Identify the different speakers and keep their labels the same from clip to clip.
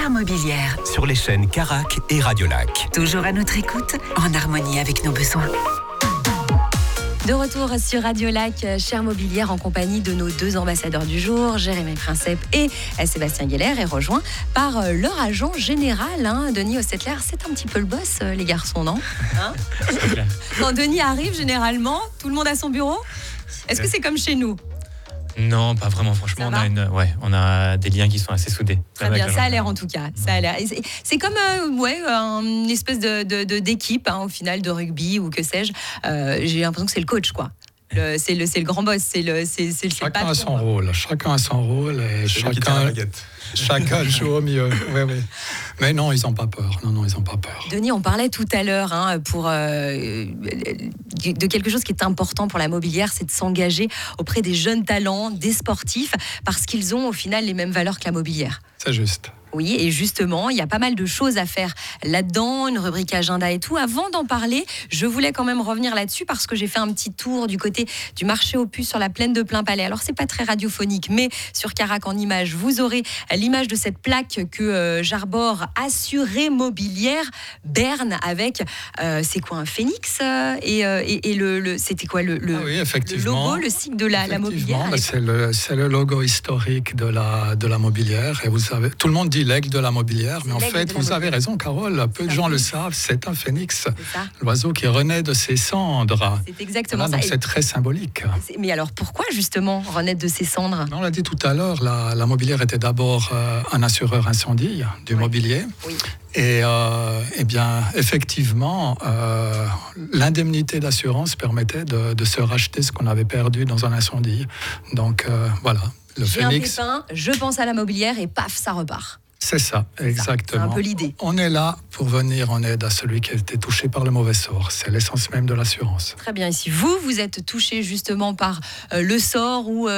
Speaker 1: Cher Mobilière.
Speaker 2: Sur les chaînes Carac et Radio Lac.
Speaker 1: Toujours à notre écoute, en harmonie avec nos besoins.
Speaker 3: De retour sur Radio Lac, Cher Mobilière, en compagnie de nos deux ambassadeurs du jour, Jérémy Princep et Sébastien Gueller, et rejoint par leur agent général, Denis Ossetler. C'est un petit peu le boss, les garçons, non Quand Denis arrive, généralement, tout le monde a son bureau. Est-ce que c'est comme chez nous ?
Speaker 4: Non, pas vraiment. Franchement, on a des liens qui sont assez soudés.
Speaker 3: Très bien, ça a l'air en tout cas. Ça a l'air. C'est comme une espèce d'équipe au final de rugby ou que sais-je. J'ai l'impression que c'est le coach, quoi. C'est le grand boss.
Speaker 5: Chacun a son rôle. Chacun a son rôle et chacun joue au mieux. Oui. Mais non, ils n'ont pas peur. Non, ils n'ont pas peur.
Speaker 3: Denis, on parlait tout à l'heure de quelque chose qui est important pour la mobilière, c'est de s'engager auprès des jeunes talents, des sportifs, parce qu'ils ont au final les mêmes valeurs que la mobilière.
Speaker 5: C'est juste.
Speaker 3: Oui, et justement, il y a pas mal de choses à faire là-dedans, une rubrique agenda et tout. Avant d'en parler, je voulais quand même revenir là-dessus parce que j'ai fait un petit tour du côté du marché aux puces sur la plaine de Plainpalais. Alors, c'est pas très radiophonique, mais sur Carac en images, vous aurez l'image de cette plaque que j'arbore, Assuré Mobilière Berne, avec, c'est quoi, un phénix c'était quoi le logo, le sigle de la mobilière.
Speaker 5: C'est le logo historique de la mobilière. Et vous savez, tout le monde dit l'aigle de la mobilière, mais en fait, vous avez raison, Carole, peu de gens le savent, c'est un phénix, l'oiseau qui renaît de ses cendres.
Speaker 3: C'est exactement ça.
Speaker 5: Donc c'est très symbolique.
Speaker 3: Mais alors pourquoi justement renaître de ses cendres ?
Speaker 5: On l'a dit tout à l'heure, la mobilière était d'abord un assureur incendie du mobilier. Oui. Et bien, effectivement, l'indemnité d'assurance permettait de se racheter ce qu'on avait perdu dans un incendie. Donc voilà.
Speaker 3: J'ai un pépin, je pense à la mobilière et paf, ça repart.
Speaker 5: C'est ça, exactement.
Speaker 3: C'est un peu l'idée.
Speaker 5: On est là pour venir en aide à celui qui a été touché par le mauvais sort. C'est l'essence même de l'assurance.
Speaker 3: Très bien. Et si vous êtes touché justement par le sort ou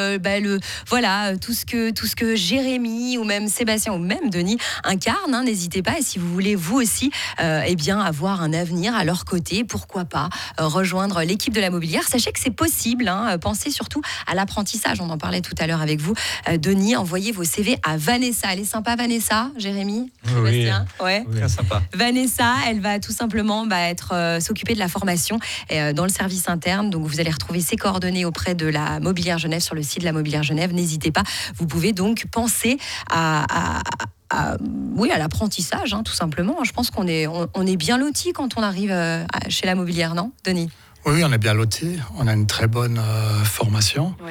Speaker 3: tout ce que Jérémy ou même Sébastien ou même Denis incarnent, n'hésitez pas. Et si vous voulez vous aussi avoir un avenir à leur côté, pourquoi pas rejoindre l'équipe de la mobilière. Sachez que c'est possible. Pensez surtout à l'apprentissage. On en parlait tout à l'heure avec vous. Denis, envoyez vos CV à Vanessa. Elle est sympa, Vanessa. Jérémy, Sébastien,
Speaker 4: oui, très sympa.
Speaker 3: Vanessa, elle va tout simplement s'occuper de la formation dans le service interne. Donc vous allez retrouver ses coordonnées auprès de la Mobilière Genève sur le site de la Mobilière Genève. N'hésitez pas. Vous pouvez donc penser à l'apprentissage, tout simplement. Je pense qu'on est bien lotis quand on arrive chez la Mobilière, non, Denis ?
Speaker 5: Oui, on est bien lotis. On a une très bonne formation. Oui.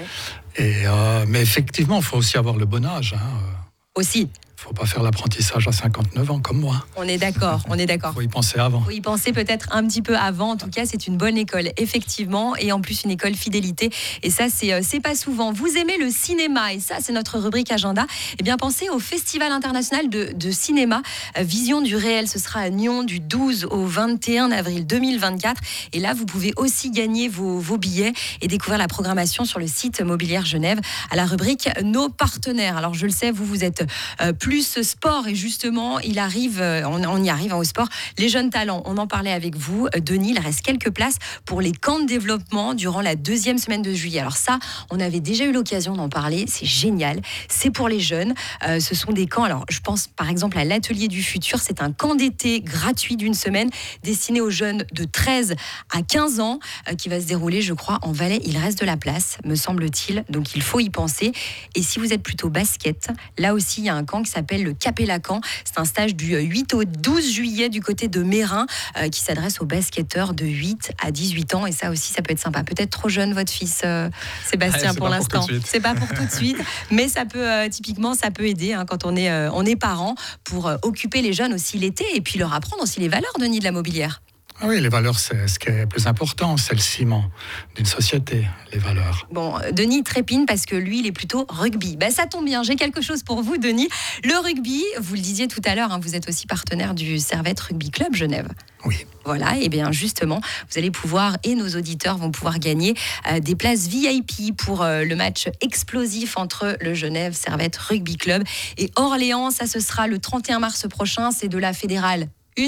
Speaker 5: Mais effectivement, il faut aussi avoir le bon âge.
Speaker 3: Aussi.
Speaker 5: Il ne faut pas faire l'apprentissage à 59 ans comme moi.
Speaker 3: On est d'accord. Il
Speaker 5: faut y penser avant.
Speaker 3: Il faut y penser peut-être un petit peu avant. En tout cas, c'est une bonne école, effectivement. Et en plus, une école fidélité. Et ça, c'est pas souvent. Vous aimez le cinéma. Et ça, c'est notre rubrique agenda. Eh bien, pensez au Festival international de cinéma Vision du réel. Ce sera à Nyon du 12 au 21 avril 2024. Et là, vous pouvez aussi gagner vos billets et découvrir la programmation sur le site Mobilière Genève à la rubrique Nos partenaires. Alors, je le sais, vous êtes plus sport et justement, on y arrive au sport. Les jeunes talents, on en parlait avec vous. Denis, il reste quelques places pour les camps de développement durant la 2e semaine de juillet. Alors ça, on avait déjà eu l'occasion d'en parler. C'est génial. C'est pour les jeunes. Ce sont des camps. Alors, je pense par exemple à l'Atelier du Futur. C'est un camp d'été gratuit d'une semaine destiné aux jeunes de 13 à 15 ans qui va se dérouler, je crois, en Valais. Il reste de la place, me semble-t-il. Donc, il faut y penser. Et si vous êtes plutôt basket, là aussi, il y a un camp qui s'appelle le Capella-Camp. C'est un stage du 8 au 12 juillet du côté de Mérin qui s'adresse aux basketteurs de 8 à 18 ans. Et ça aussi, ça peut être sympa. Peut-être trop jeune, votre fils, Sébastien, pour l'instant. C'est pas pour tout de suite. Mais ça peut, typiquement, ça peut aider quand on est parent pour occuper les jeunes aussi l'été et puis leur apprendre aussi les valeurs, Denis, de la mobilière.
Speaker 5: Oui, les valeurs, c'est ce qui est le plus important. C'est le ciment d'une société, les valeurs.
Speaker 3: Bon, Denis trépine parce que lui, il est plutôt rugby. Ça tombe bien, j'ai quelque chose pour vous, Denis. Le rugby, vous le disiez tout à l'heure, vous êtes aussi partenaire du Servette Rugby Club Genève.
Speaker 5: Oui.
Speaker 3: Voilà, et bien justement, vous allez pouvoir, et nos auditeurs vont pouvoir gagner des places VIP pour le match explosif entre le Genève Servette Rugby Club et Orléans. Ça, ce sera le 31 mars prochain. C'est de la Fédérale 1.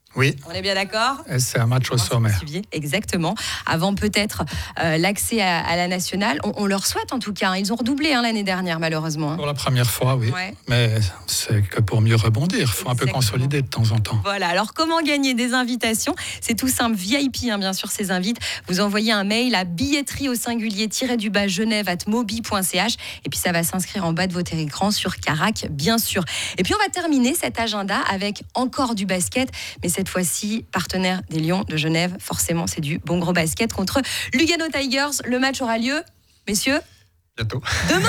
Speaker 5: Oui.
Speaker 3: On est bien d'accord?
Speaker 5: Et c'est un match au sommet.
Speaker 3: Exactement. Avant peut-être l'accès à la nationale. On leur souhaite en tout cas. Ils ont redoublé l'année dernière, malheureusement.
Speaker 5: Pour la première fois, oui.
Speaker 3: Ouais.
Speaker 5: Mais c'est que pour mieux rebondir. Il faut un peu consolider de temps en temps.
Speaker 3: Voilà. Alors, comment gagner des invitations? C'est tout simple. VIP, bien sûr, ces invites. Vous envoyez un mail à billetterie_genève@mobi.ch et puis ça va s'inscrire en bas de votre écran sur Carac, bien sûr. Et puis, on va terminer cet agenda avec encore du basket. Mais cette fois-ci, partenaire des Lions de Genève. Forcément, c'est du bon gros basket contre Lugano Tigers. Le match aura lieu, messieurs,
Speaker 6: bientôt.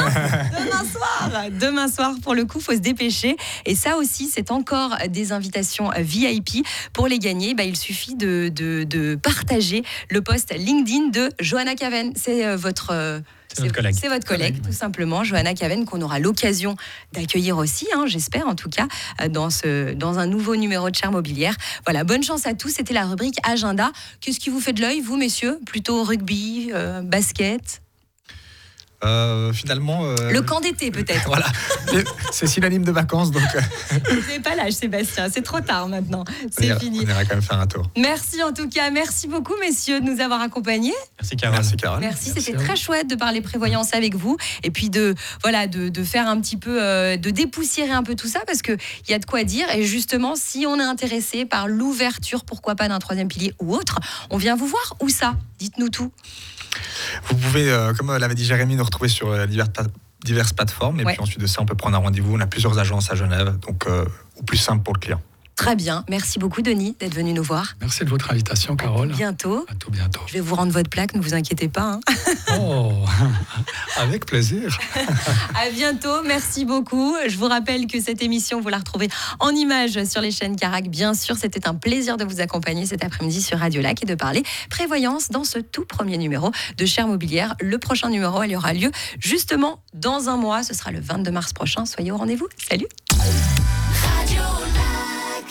Speaker 3: Demain soir, pour le coup, il faut se dépêcher. Et ça aussi, c'est encore des invitations VIP. Pour les gagner, il suffit de partager le post LinkedIn de Johanna Caven. C'est C'est votre collègue, tout simplement, Johanna Caven, qu'on aura l'occasion d'accueillir aussi, j'espère en tout cas, dans un nouveau numéro de Cher Mobilière. Voilà, bonne chance à tous. C'était la rubrique Agenda. Qu'est-ce qui vous fait de l'œil, vous, messieurs? Plutôt rugby, basket?
Speaker 6: Finalement...
Speaker 3: Le camp d'été, peut-être.
Speaker 6: Voilà, c'est synonyme de vacances, donc...
Speaker 3: Vous n'avez pas l'âge, Sébastien, c'est trop tard maintenant, c'est fini.
Speaker 6: On ira quand même faire un tour.
Speaker 3: Merci en tout cas, merci beaucoup messieurs de nous avoir accompagnés.
Speaker 4: Merci Carole.
Speaker 3: Merci, c'était très chouette de parler prévoyance avec vous et puis de faire un petit peu, de dépoussiérer un peu tout ça parce qu'il y a de quoi dire et justement, si on est intéressé par l'ouverture, pourquoi pas d'un 3e pilier ou autre, on vient vous voir. Où ça? Dites-nous tout.
Speaker 6: Vous pouvez, comme l'avait dit Jérémy, nous retrouver sur diverses plateformes. Et puis ensuite de ça, on peut prendre un rendez-vous. On a plusieurs agences à Genève, donc au plus simple pour le client.
Speaker 3: Très bien. Merci beaucoup, Denis, d'être venu nous voir.
Speaker 5: Merci de votre invitation, Carole.
Speaker 3: À bientôt.
Speaker 5: À tout bientôt.
Speaker 3: Je vais vous rendre votre plaque, ne vous inquiétez pas.
Speaker 5: Oh, avec plaisir.
Speaker 3: À bientôt. Merci beaucoup. Je vous rappelle que cette émission, vous la retrouvez en images sur les chaînes Carac. Bien sûr, c'était un plaisir de vous accompagner cet après-midi sur Radio Lac et de parler prévoyance dans ce tout premier numéro de Cher Mobilière. Le prochain numéro, il aura lieu justement dans un mois. Ce sera le 22 mars prochain. Soyez au rendez-vous. Salut.